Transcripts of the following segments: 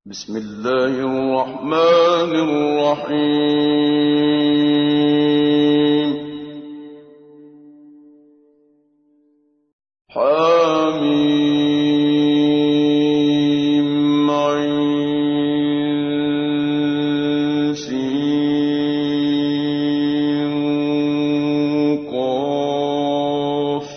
بسم الله الرحمن الرحيم. حميم عين سين قاف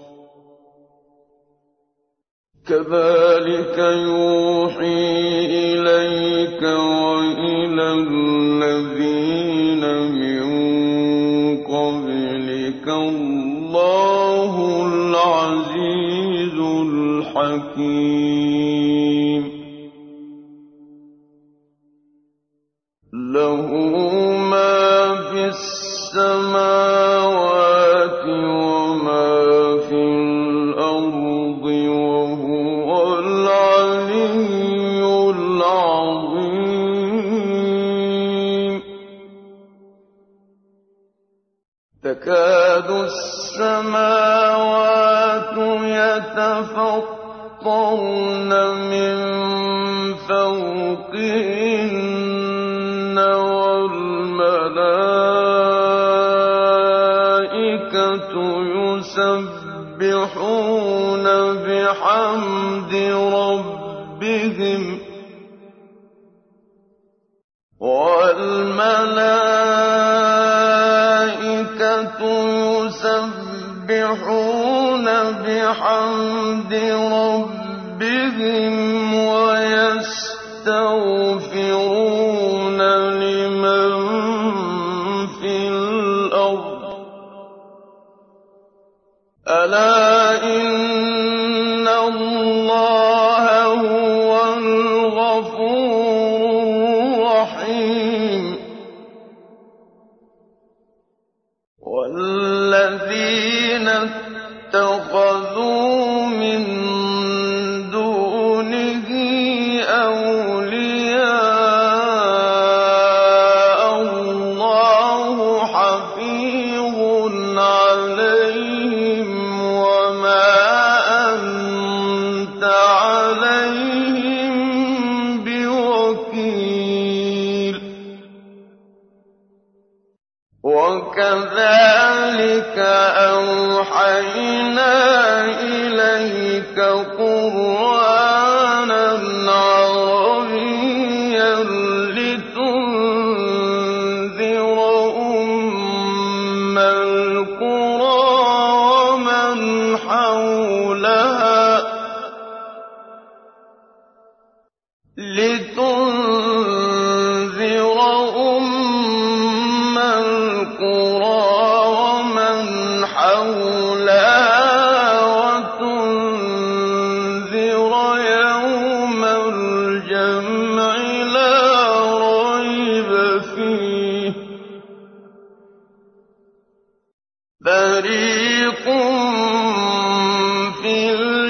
كذلك يوحي إليك وإلى الذين من قبلك الله العزيز الحكيم. له ما في السماوات وما في الأرض وهو العلي العظيم. تكاد السماوات يتفطرن من فوقهن والملائكة يسبحون بحمد ربهم ويستغفرون لمن في الأرض ألا إن الله هو الغفور الرحيم. والذين اتخذوا من دونه أولياء الله حفيظ عليهم وما أنت عليهم بوكيل. وكذلك أوحينا إليك قرآنا عربيا لتنذر أم القرى ومن حولها وتنذر يوم الجمع لا ريب فيه. فريق في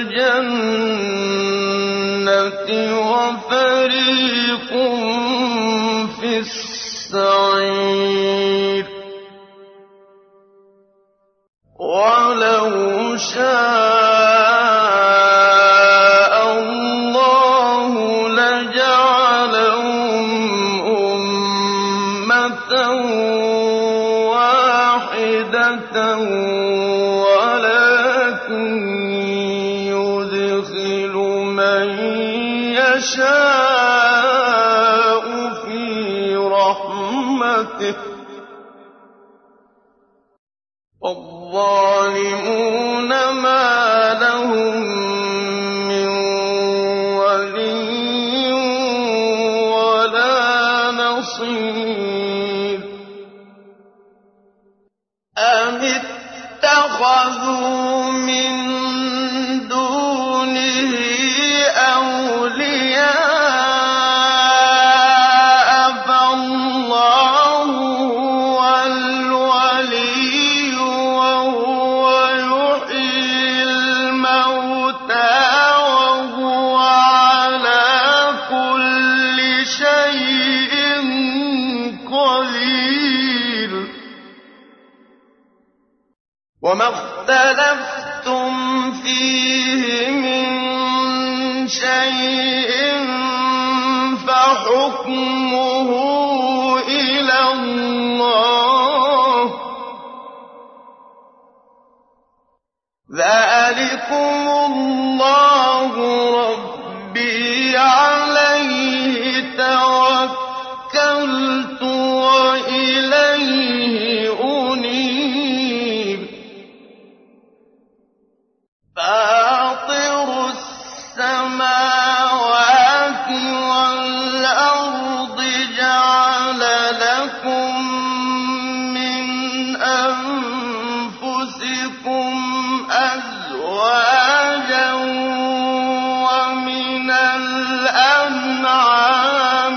الجنة وفريق في السعير. ولو شاء الله لجعلهم أمة واحدة ولكن يدخل من يشاء في رحمته. الظالمون ما لهم من ولي ولا نصير. أم اتخذوا من دونه أولياء فالله هو الولي وهو يحيي الموتى وهو على كل شيء قدير. وما اختلفتم فيه من شيء فحكمه إلى الله. ذلكم الله ربي عليه توكلت وإليه أنيب. فاطر السماوات والأرض جعل لكم من أنفسكم أزواجا ومن الأنعام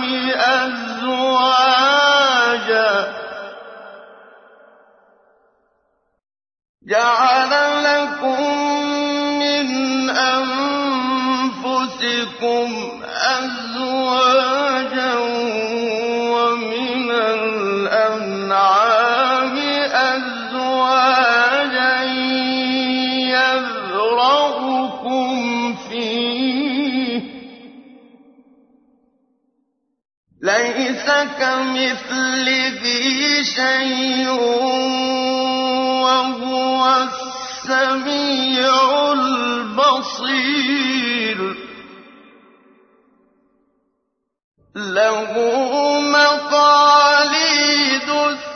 أزواجا جعل لكم من أنفسكم أزواجا ومن الأنعام أزواجا يذرأكم فيه ليس كمثله شيء وهو السميع البصير. له مقاليد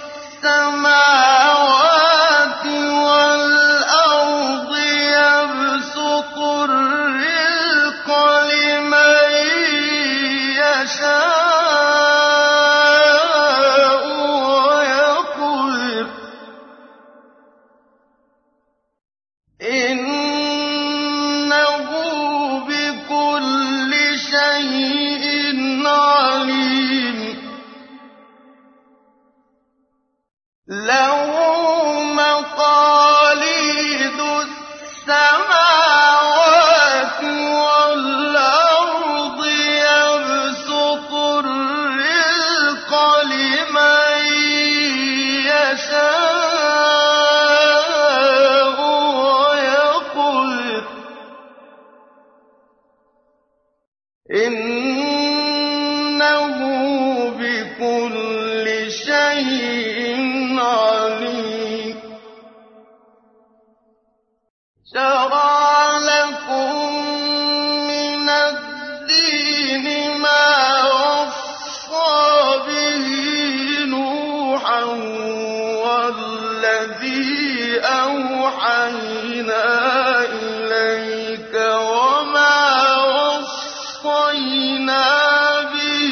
السماوات والأرض يبسط الرزق لمن يشاء ويقدر إنه بكل شيء عليم. له مقاليد السماوات والأرض يبسط الرزق لمن يشاء ويقدر إنه بكل شيء عليم. شرع لكم من الدين ما وصى به نوحا والذي أوحينا إليك وما وصينا به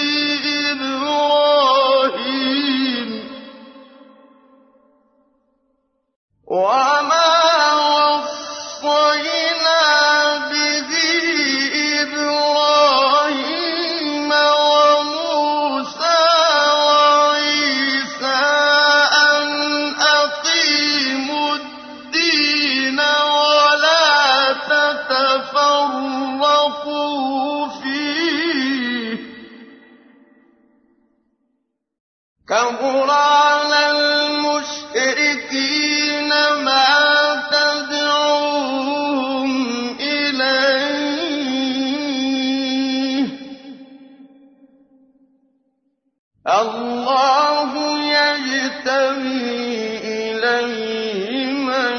إبراهيم وموسى وعيسى أن أقيموا الدين ولا تتفرقوا فيه كبر على المشركين ما تدعوهم إليه. الله يجتبي إليه من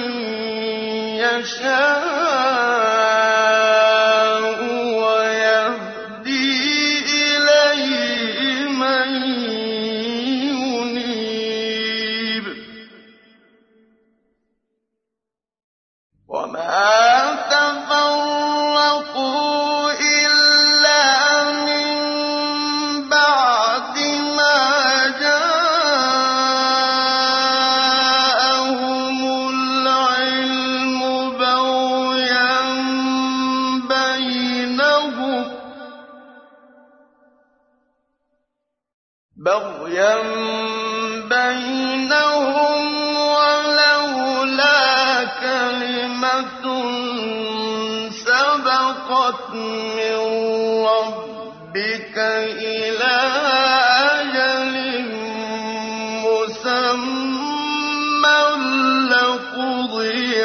يشاء ويهدي إليه من ينيب. وما تفرقوا إلا من بعد ما جاءهم العلم بغيا بينهم ولولا كلمة سبقت من ربك إلى أجل مسمى لقضي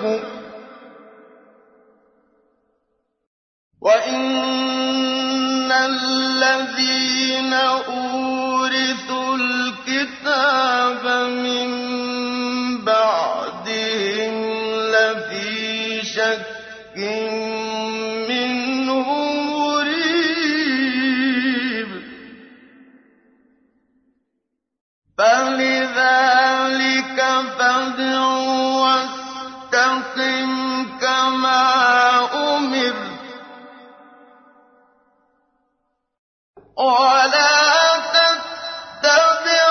بينهم وإن الَّذِينَ أُورِثُوا الْكِتَابَ مِن بَعْدِهِمْ لَفِي شَكٍّ مِّنْهُ مُرِيبٍ فَلِذَٰلِكَ فَادْعُ وَاسْتَقِمْ كَمَا أُمِرْتَ وَلَا تَتَّبِعْ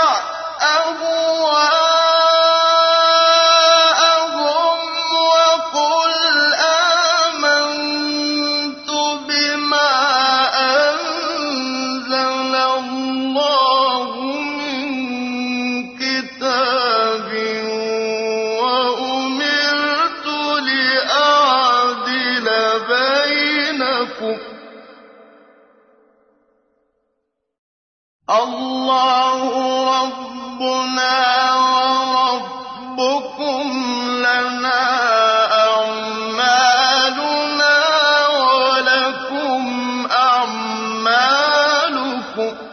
أَهْوَاءَهُمْ وَقُلْ آمَنتُ بِمَا أَنزَلَ اللَّهُ مِن كِتَابٍ وَأُمِرْتُ لِأَعْدِلَ بَيْنَكُمْ ۖ اللَّهُ رَبُّنَا وَرَبُّكُمْ لَنَا أَعْمَالُنَا وَلَكُمْ أَعْمَالُكُمْ ۖ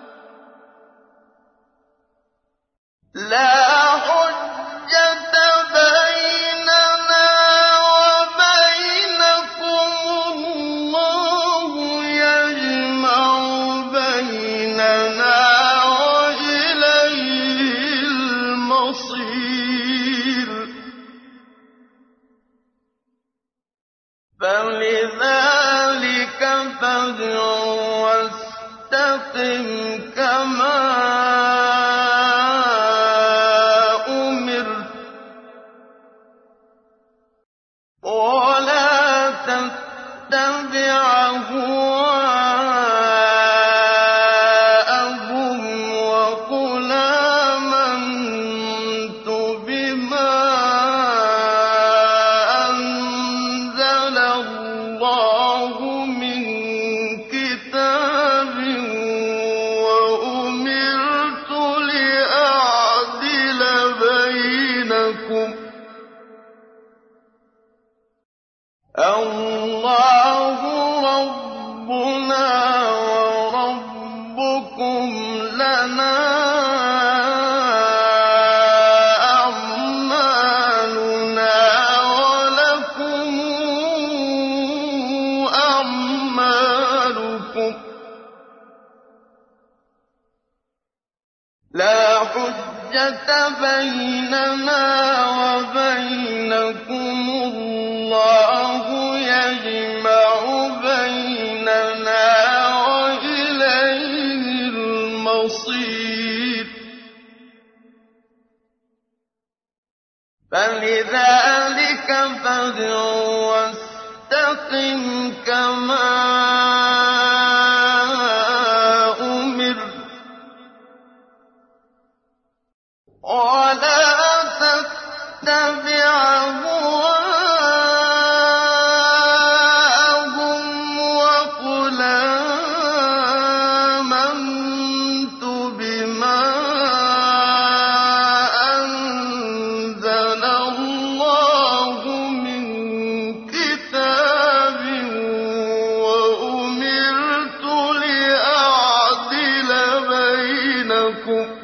لَا حُجَّةَ بَيْنَنَا وَبَيْنَكُمُ ۖ اللَّهُ يَجْمَعُ بَيْنَنَا وَإِلَيْهِ الْمَصِيرُ فَلِذَٰلِكَ فَادْعُ وَاسْتَقِمْ كَمَا أُمِرْتَ وَلَا تَتَّبِعْ أَهْوَاءَهُمْ وَقُلْ آمَنتُ بِمَا أَنزَلَ اللَّهُ مِن كِتَابٍ وَأُمِرْتُ لِأَعْدِلَ بَيْنَكُمْ ۖ اللَّهُ رَبُّنَا وَرَبُّكُمْ لَنَا أَعْمَالُنَا وَلَكُمْ أَعْمَالُكُمْ ۖ لَا حُجَّةَ بَيْنَنَا وَبَيْنَكُمُ ۖ اللَّهُ يَجْمَعُ بَيْنَنَا وَإِلَيْهِ الْمَصِيرُ فَلِذَٰلِكَ فَادْعُ وَاسْتَقِمْ كَمَا أُمِرْتَ وَلَا تَتَّبِعْ أَهْوَاءَهُمْ وَقُلْ آمَنتُ بِمَا أَنزَلَ اللَّهُ مِن كِتَابٍ وَأُمِرْتُ لِأَعْدِلَ بَيْنَكُمْ ۖ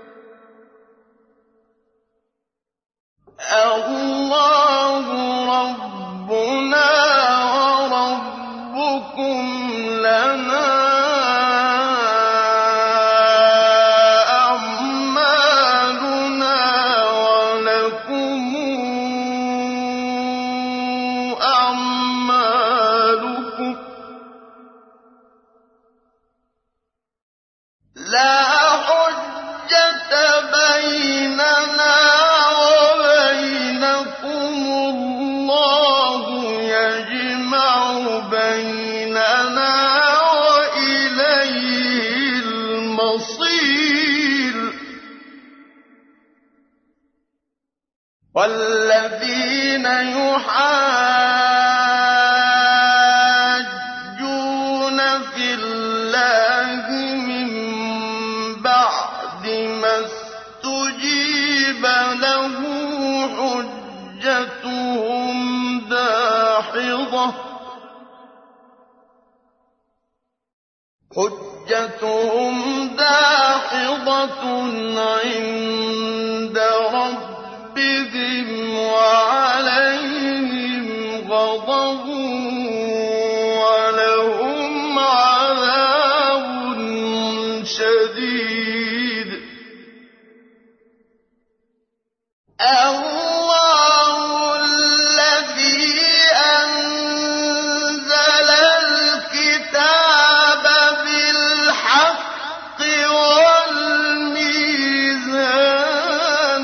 اللَّهُ رَبُّنَا وَرَبُّكُمْ لَنَا أَعْمَالُنَا وَلَكُمْ أَعْمَالُكُمْ ۖ لَا حُجَّةَ بَيْنَنَا وَبَيْنَكُمُ ۖ اللَّهُ يَجْمَعُ بَيْنَنَا وَإِلَيْهِ الْمَصِيرُ وَالَّذِينَ يُحَاجُّونَ فِي اللَّهِ مِن بَعْدِ مَا اسْتُجِيبَ لَهُ حُجَّتُهُمْ دَاحِضَةٌ حجتهم داحضة عند ربهم وعليهم غضب ولهم عذاب شديد. الله الذي أنزل الكتاب بالحق والميزان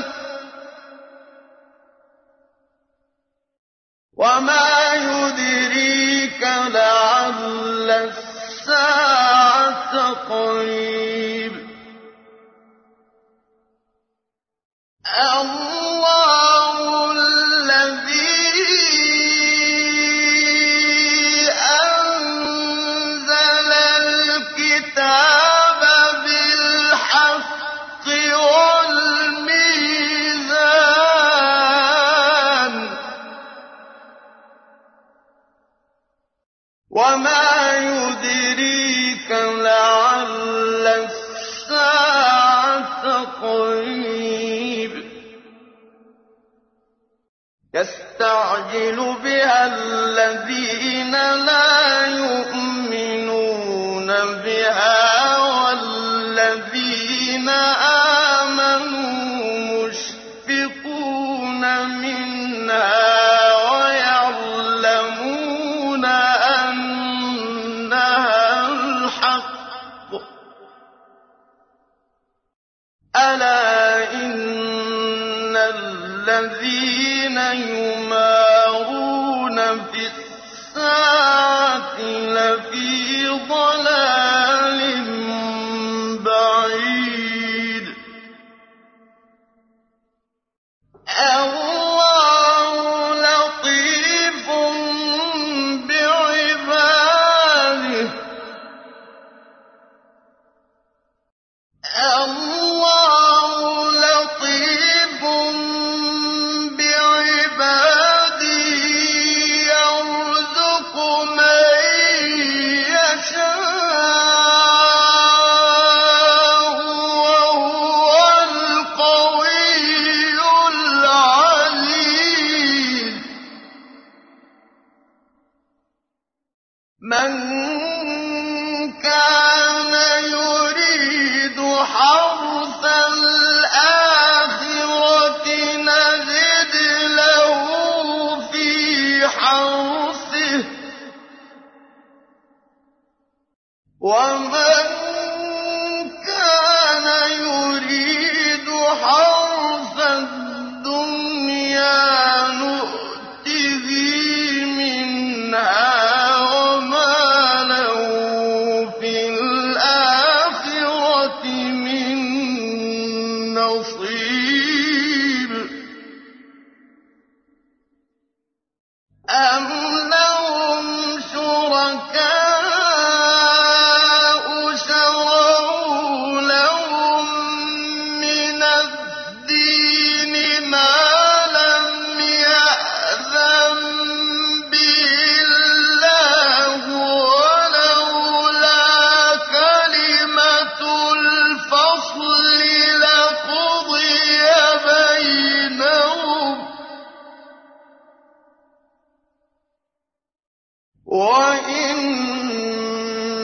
وما يدريك لعل الساعة قريب. الله الذي أنزل الكتاب بالحق والميزان وما يدريك لعل الساعة قريب. يستعجل بها الذين لا يؤمنون بها والذين آمنوا مشفقون منها ويعلمون أنها الحق. ألا إن الذين يمارون في الساعة لفي ضلال بعيد. الله لطيف بعباده. الله لطيف بعباده يرزق من يشاء وهو القوي العليم. من كان يريد حرث الآخرة نزد له في حرثه ومن كان يريد حرث الدنيا نؤته منها وما له في الآخرة من نصيب. أم لهم شركاء شرعوا لهم من الدين ما لم يأذن به الله ولولا كلمة الفصل لقضي بينهم وإن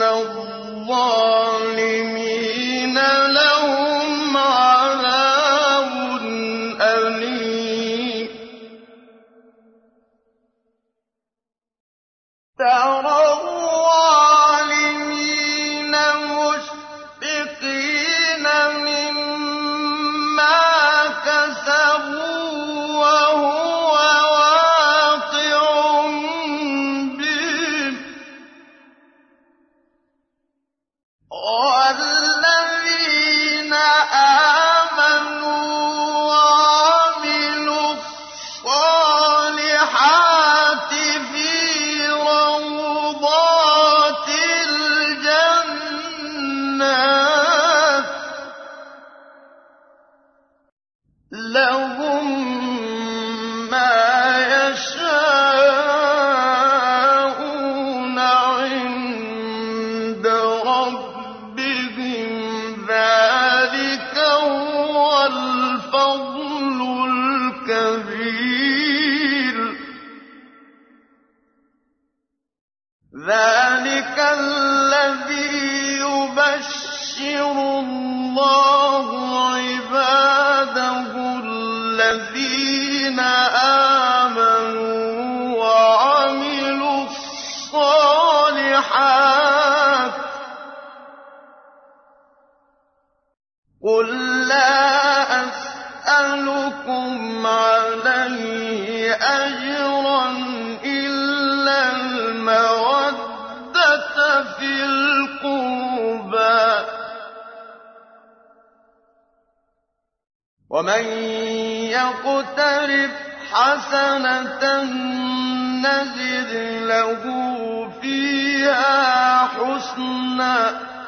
الظالمين لهم عذاب أليم. ترى الظالمين مشفقين مما كسبوا وهو واقع بهم والذين آمنوا وعملوا الصالحات في روضات ذلك الذي يبشر الله عباده الذين آمنوا وعملوا الصالحات قل لا أسألكم عليه أجرا إلا المودة في القربى ومن يقترف حسنة نزد له فيها حسنا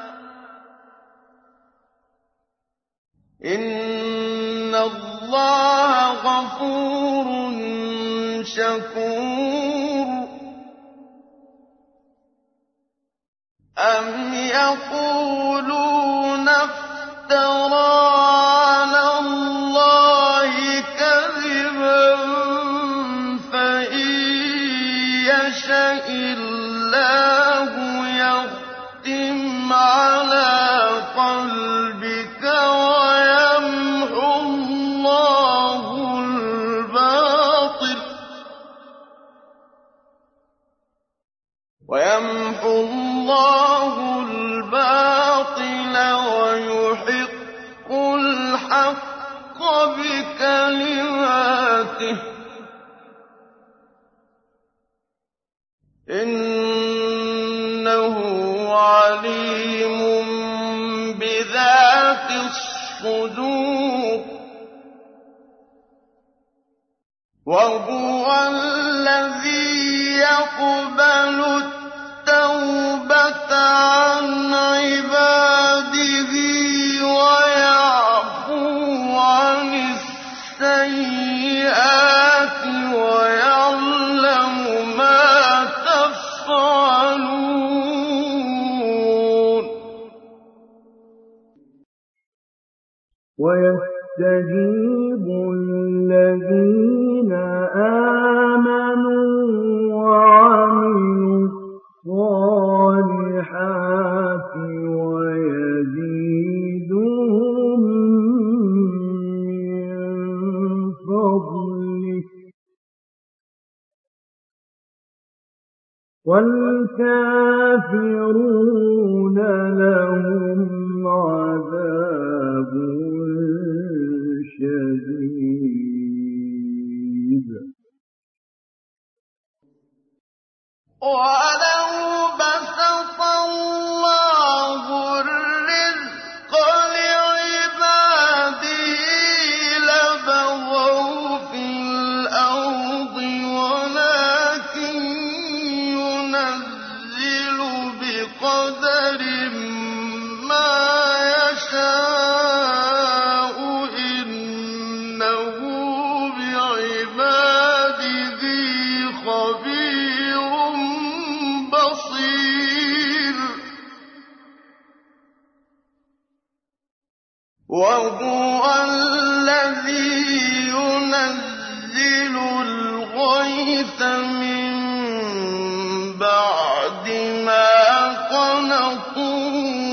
إن الله غفور شكور أم يقولون افترى على الله كذبا فإن يشأ الله يختم على قلبك ويمحو الله الباطل ويحق الحق بكلماته إنه عليم بذات الصدور وهو الذي يقبل التوبة عن عباده ويعفو عن السيئات ويعلم ما تفعلون ويستجيب الذين آمنوا وعملوا الصالحات ويزيدهم من فضله والكافرون لهم عذاب شديد ولو بسط الله الرزق لعباده لبغوا في الأرض ولكن ينزل بقدر ما يشاء إنه بعباده خبير بصير وهو الذي ينزل الغيث من بعد ما قنطوا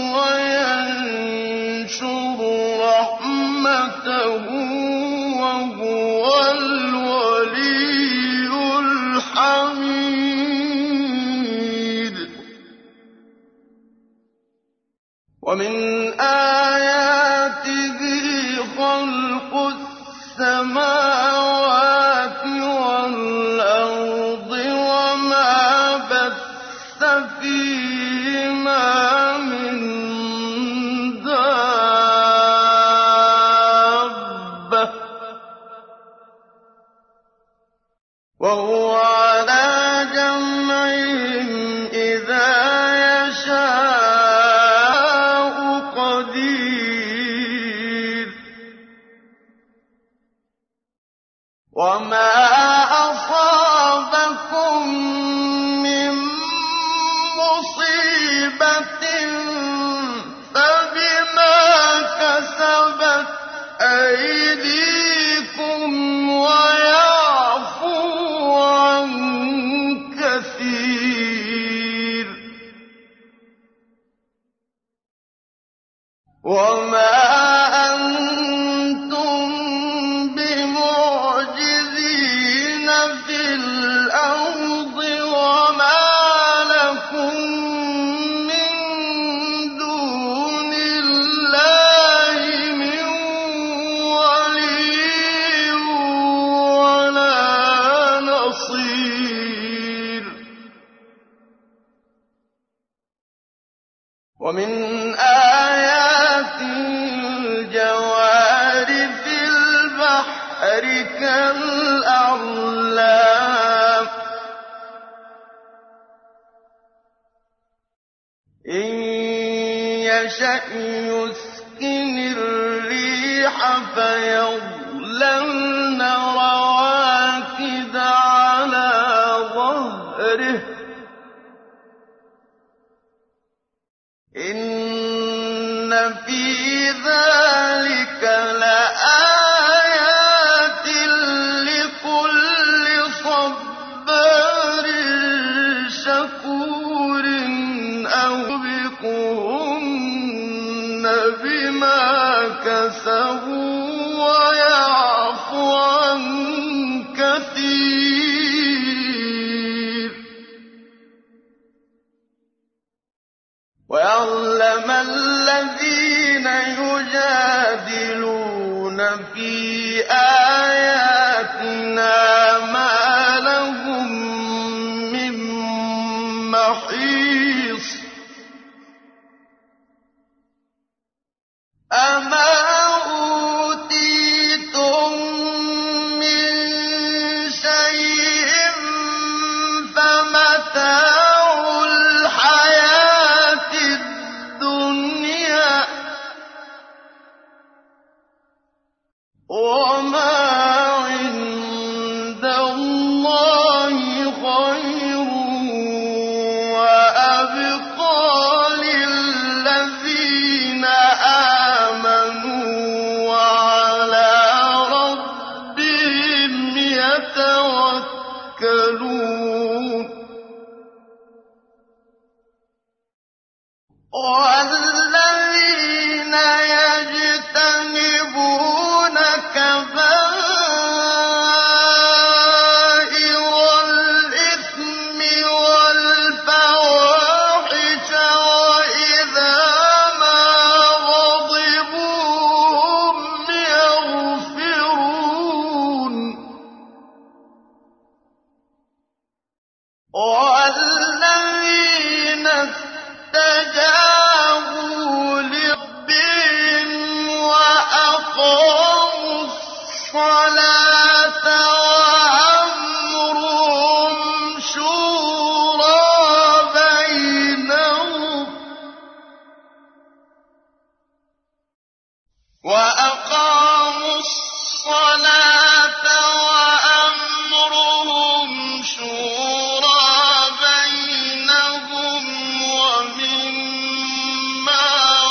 وينشر رحمته وهو الولي الحميد ومن آياته خلق السماوات والأرض وما بث فيهما من دابة وهو على جمعهم إذا يشاء قدير وما أصابكم من مصيبة فبما كسبت أيديكم ويعفو عن كثير ومن آياته الجوار في البحر كالأعلام إن يشأ يسكن الريح فيظللن رواكد على ظهره إن في ذلك لآيات لكل صبار شكور أوبقهن بما كسبوا ويعفو عن كثير ويعلم الذين يجادلون في آياتنا ما لهم من محيص أما أوتيتم من شيء فمتاع الحياة الدنيا وما عند الله خير وأبقى للذين آمنوا وعلى ربهم يتوكلون والذين يجتنبون كبائر الإثم والفواحش وإذا ما غضبوا هم يغفرون والذين استجابوا لربهم وأقاموا الصلاة وأمرهم شورى بينهم وأقاموا الصلاة وأمرهم شورى بينهم ومما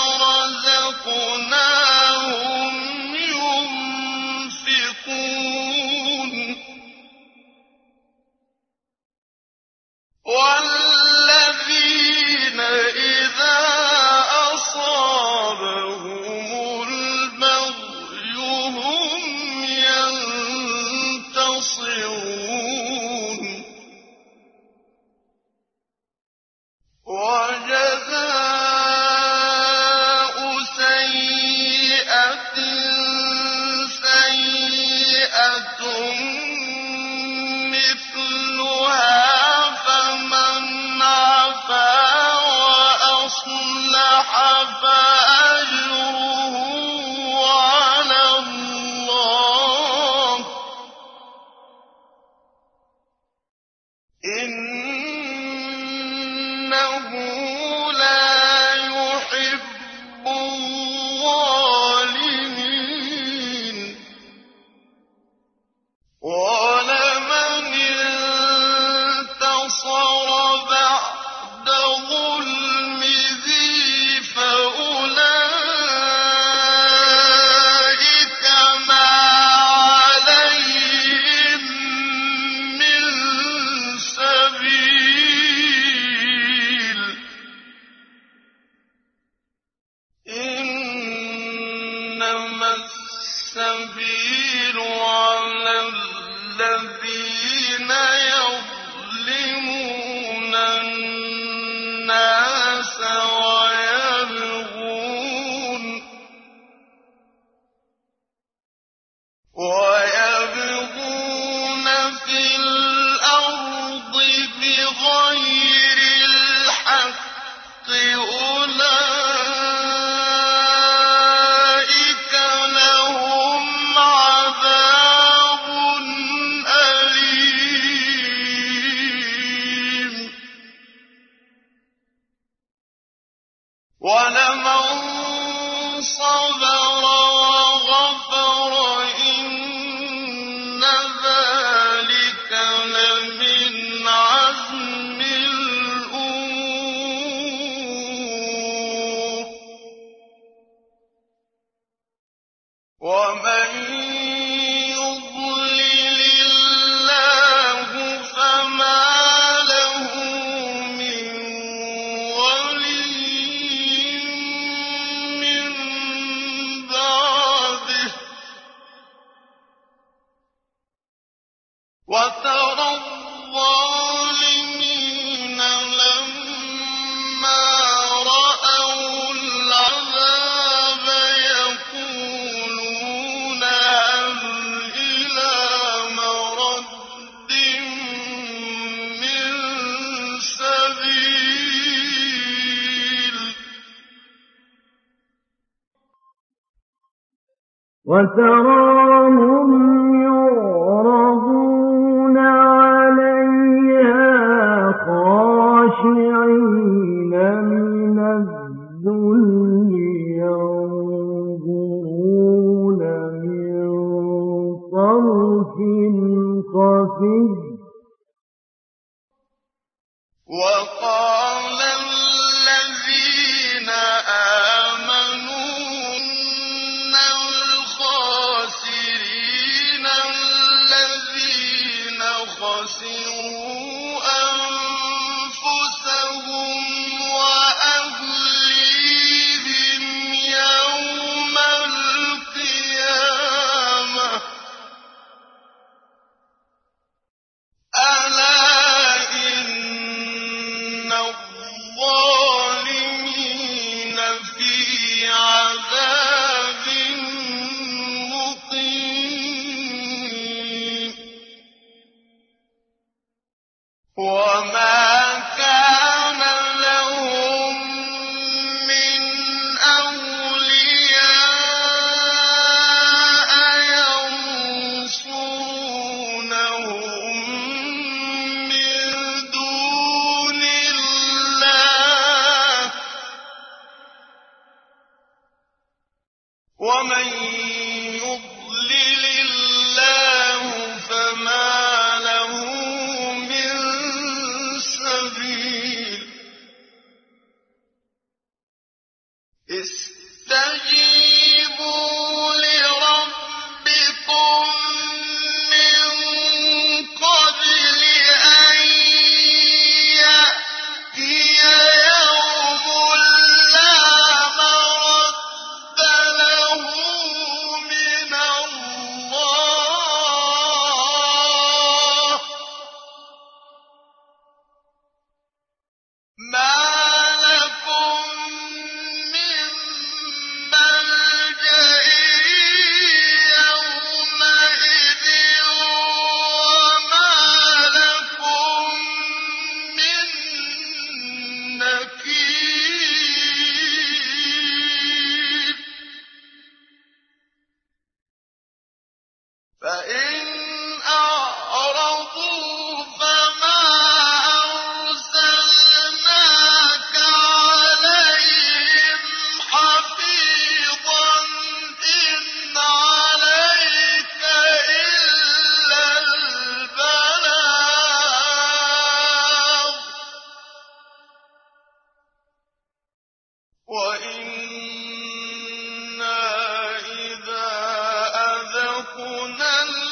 رزقناهم ينفقون والذين إذا أصابهم البغي هم ينتصرون وجزاء سيئة سيئة مثلها فمن عفا وأصلح فأجره على الله إنه لا يحب الظالمين ولمن انتصر بعد ظلمه فأولئك ما عليهم من سبيل إنما السبيل على الذين يظلمون الناس ويبغون في الأرض بغير الحق أولئك وَلَمَن صَبَرَ وَغَفَرَ إِنَّ ذَٰلِكَ لَمِنْ عَزْمِ الْأُمُورِ وَمَن يُضْلِلِ اللَّهُ فَمَا لَهُ مِن وَلِيٍّ مِّن بَعْدِهِ ۗ وَتَرَى الظَّالِمِينَ لَمَّا رَأَوُا الْعَذَابَ يَقُولُونَ هَلْ إِلَىٰ مَرَدٍّ مِّن سَبِيلٍ وتراهم يعرضون عليها خاشعين من الذل ينظرون من طرف خفي وَقَالَ الَّذِينَ آمَنُوا إِنَّ الْخَاسِرِينَ الَّذِينَ خَسِرُوا أَنفُسَهُمْ وَأَهْلِيهِمْ يَوْمَ الْقِيَامَةِ ۗ أَلَا إِنَّ الظَّالِمِينَ فِي عَذَابٍ مُّقِيمٍ وَمَا كَانَ لَهُم مِّنْ أَوْلِيَاءَ يَنصُرُونَهُم مِّن دُونِ اللَّهِ ۗ وَمَن يُضْلِلِ اللَّهُ فَمَا لَهُ مِن سَبِيلٍ اسْتَجِيبُوا لِرَبِّكُم مِّن قَبْلِ أَن يَأْتِيَ يَوْمٌ لَّا مَرَدَّ لَهُ مِنَ اللَّهِ ۖ مَا لَكُم مِّن مَّلْجَإٍ يَوْمَئِذٍ وَمَا لَكُم مِّن نَّكِيرٍ فَإِنْ أَعْرَضُوا فَمَا أَرْسَلْنَاكَ عَلَيْهِمْ حَفِيظًا ۖ إِنْ عَلَيْكَ إِلَّا الْبَلَاغُ ۗ وَإِنَّا إِذَا أَذَقْنَا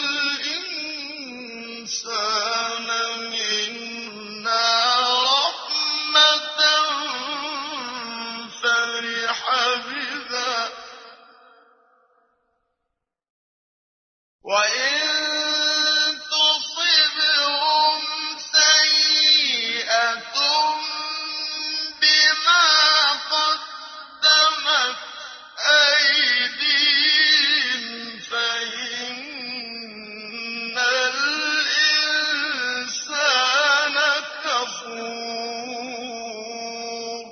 الْإِنسَانَ مِنَّا رَحْمَةً فَرِحَ بِهَا ۖ وَإِن تُصِبْهُمْ سَيِّئَةٌ بِمَا قَدَّمَتْ أَيْدِيهِمْ فَإِنَّ الْإِنسَانَ كَفُورٌ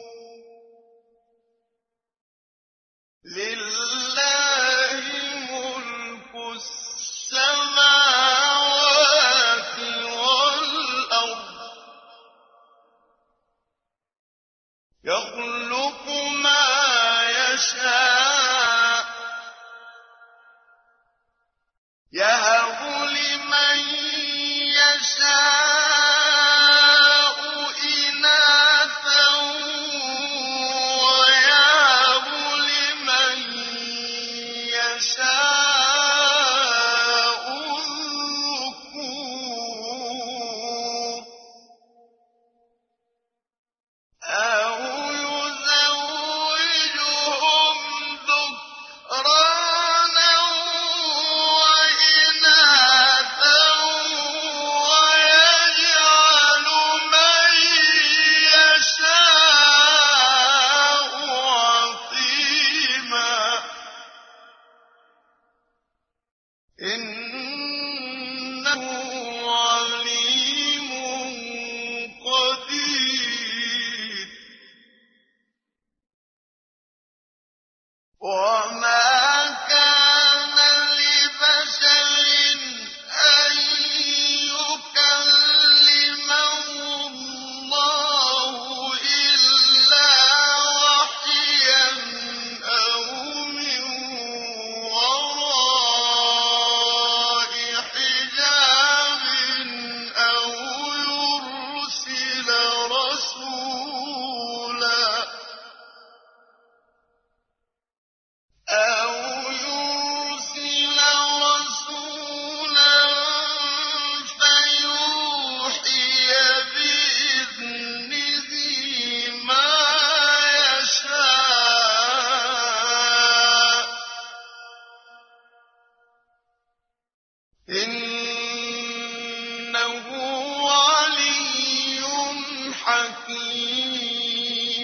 لِّلَّهِ مُلْكُ السَّمَاوَاتِ وَالْأَرْضِ ۚ يَخْلُقُ مَا وَمَا كَانَ لِبَشَرٍ أَن يُكَلِّمَهُ اللَّهُ إِلَّا وَحْيًا أَوْ مِن وَرَاءِ حِجَابٍ أَوْ يُرْسِلَ رَسُولًا فَيُوحِيَ بِإِذْنِهِ مَا يَشَاءُ ۚ إِنَّهُ عَلِيٌّ حَكِيمٌ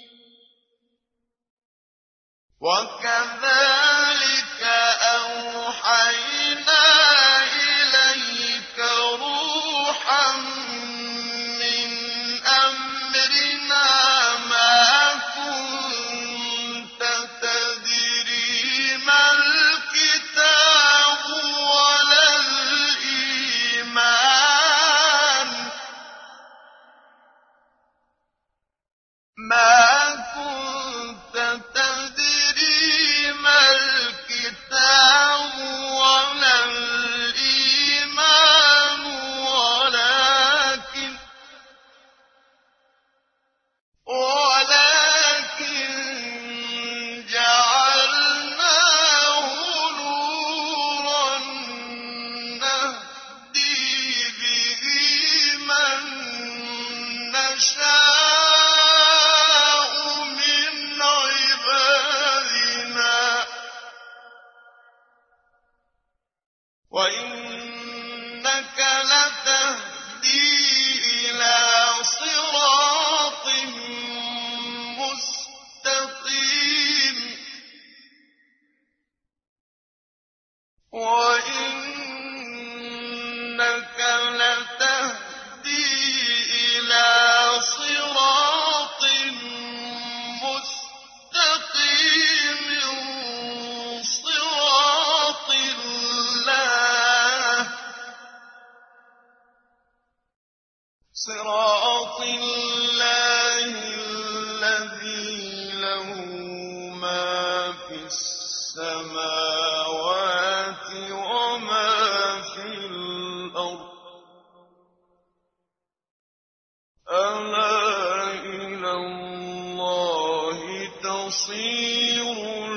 وَكَذَٰلِكَ أَوْحَيْنَا إِلَيْكَ رُوحًا مِّنْ أَمْرِنَا مَا كُنتَ تَدْرِي مَا الْكِتَابُ وَلَا الْإِيمَانُ وَلَٰكِن جَعَلْنَاهُ نُورًا نَّهْدِي بِهِ مَن نَّشَاءُ مِنْ عِبَادِنَا ۚ وَإِنَّكَ لَتَهْدِي إِلَىٰ صِرَاطٍ مُّسْتَقِيمٍ وَإِنَّكَ لَتَهْدِي إِلَىٰ صِرَاطٍ مُّسْتَقِيمٍ صِرَاطِ اللَّهِ الَّذِي لَهُ مَا فِي السَّمَاوَاتِ وَمَا فِي الْأَرْضِ ۗ أَلَا إِلَى اللَّهِ تَصِيرُ